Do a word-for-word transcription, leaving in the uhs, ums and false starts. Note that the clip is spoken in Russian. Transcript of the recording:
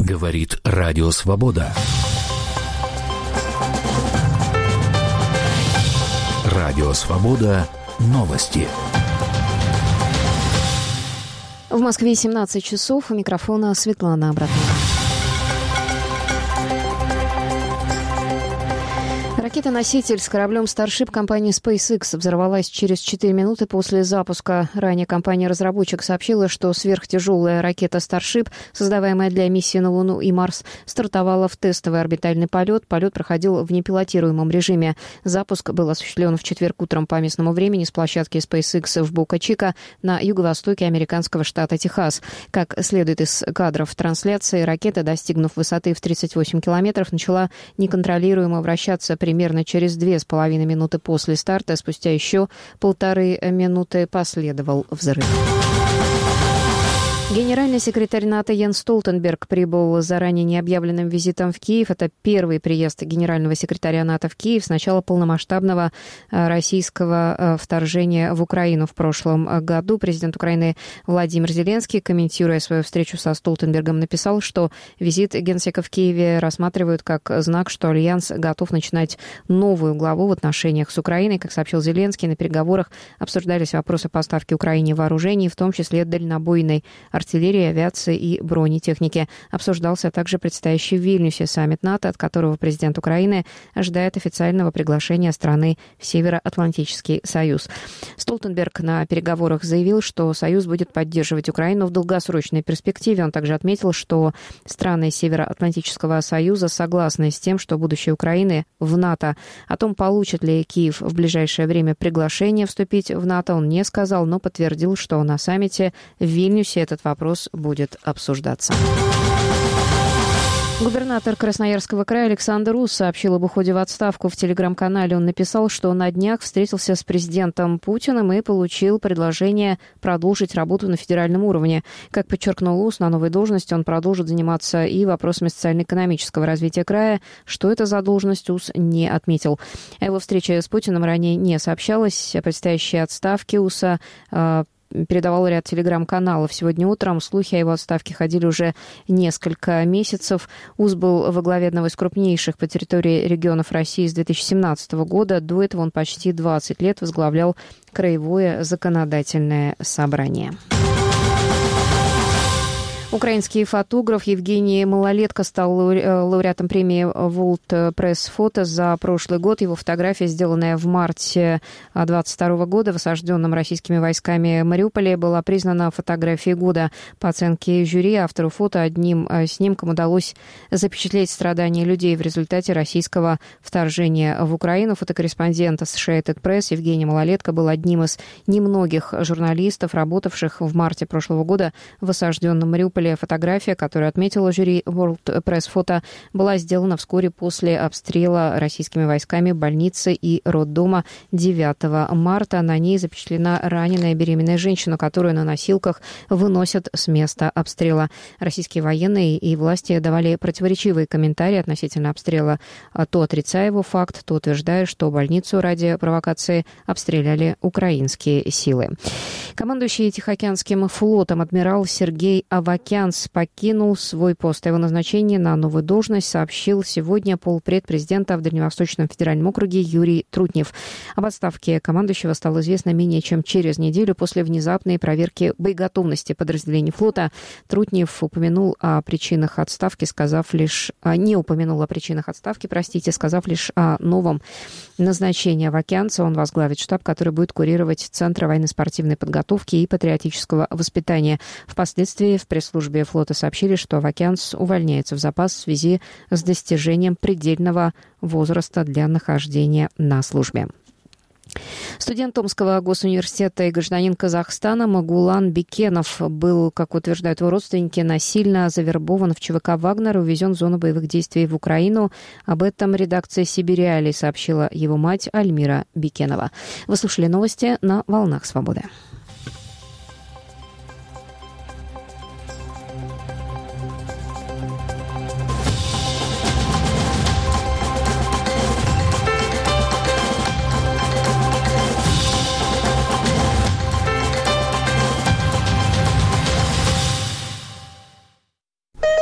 Говорит Радио Свобода. Радио Свобода. Новости. В Москве семнадцать часов. У микрофона Светлана Абратова. Ракета-носитель с кораблем Starship компании SpaceX взорвалась через четыре минуты после запуска. Ранее компания-разработчик сообщила, что сверхтяжелая ракета Starship, создаваемая для миссии на Луну и Марс, стартовала в тестовый орбитальный полет. Полет проходил в непилотируемом режиме. Запуск был осуществлен в четверг утром по местному времени с площадки SpaceX в Бока-Чика на юго-востоке американского штата Техас. Как следует из кадров трансляции, ракета, достигнув высоты в тридцать восемь километров, начала неконтролируемо вращаться примерно Примерно через две с половиной минуты после старта, спустя еще полторы минуты последовал взрыв. Генеральный секретарь НАТО Йенс Столтенберг прибыл с заранее необъявленным визитом в Киев. Это первый приезд генерального секретаря НАТО в Киев с начала полномасштабного российского вторжения в Украину в прошлом году. Президент Украины Владимир Зеленский, комментируя свою встречу со Столтенбергом, написал, что визит генсека в Киеве рассматривают как знак, что Альянс готов начинать новую главу в отношениях с Украиной. Как сообщил Зеленский, на переговорах обсуждались вопросы поставки Украине вооружений, в том числе дальнобойной артиллерии, авиации и бронетехники. Обсуждался также предстоящий в Вильнюсе саммит НАТО, от которого президент Украины ожидает официального приглашения страны в Североатлантический союз. Столтенберг на переговорах заявил, что союз будет поддерживать Украину в долгосрочной перспективе. Он также отметил, что страны Североатлантического союза согласны с тем, что будущее Украины в НАТО. О том, получит ли Киев в ближайшее время приглашение вступить в НАТО, он не сказал, но подтвердил, что на саммите в Вильнюсе этот вопрос будет обсуждаться. Губернатор Красноярского края Александр Ус сообщил об уходе в отставку. В телеграм-канале он написал, что на днях встретился с президентом Путиным и получил предложение продолжить работу на федеральном уровне. Как подчеркнул Ус, на новой должности он продолжит заниматься и вопросами социально-экономического развития края. Что это за должность, Ус не отметил. О его встрече с Путиным ранее не сообщалось. О предстоящей отставке Уса передавал ряд телеграм-каналов. Сегодня утром слухи о его отставке ходили уже несколько месяцев. Ус был во главе одного из крупнейших по территории регионов России с две тысячи семнадцатого года. До этого он почти двадцать лет возглавлял Краевое законодательное собрание. Украинский фотограф Евгений Малолетко стал лауреатом премии World Press Photo за прошлый год. Его фотография, сделанная в марте две тысячи двадцать второго года в осажденном российскими войсками Мариуполе, была признана фотографией года. По оценке жюри, автору фото одним снимком удалось запечатлеть страдания людей в результате российского вторжения в Украину. Фотокорреспондент Associated Press Евгений Малолетко был одним из немногих журналистов, работавших в марте прошлого года в осажденном Мариуполе. Фотография, которую отметила жюри World Press Photo, была сделана вскоре после обстрела российскими войсками больницы и роддома девятого марта. На ней запечатлена раненая беременная женщина, которую на носилках выносят с места обстрела. Российские военные и власти давали противоречивые комментарии относительно обстрела, то отрицая его факт, то утверждая, что больницу ради провокации обстреляли украинские силы. Командующий Тихоокеанским флотом адмирал Сергей Авакян покинул свой пост. О его назначении на новую должность сообщил сегодня полпред президента в Дальневосточном федеральном округе Юрий Трутнев. Об отставке командующего стало известно менее чем через неделю после внезапной проверки боеготовности подразделений флота. Трутнев упомянул о причинах отставки, сказав лишь... не упомянул о причинах отставки, простите, сказав лишь о новом назначении авакянца. Он возглавит штаб, который будет курировать Центр военно-спортивной подготовки и патриотического воспитания. Впоследствии в пресс-службе флота сообщили, что авакянц увольняется в запас в связи с достижением предельного возраста для нахождения на службе. Студент Томского госуниверситета и гражданин Казахстана Магулан Бекенов был, как утверждают его родственники, насильно завербован в ЧВК «Вагнер» и увезен в зону боевых действий в Украину. Об этом редакция «Сибириалии» сообщила его мать Альмира Бекенова. Вы слушали новости на «Волнах Свободы».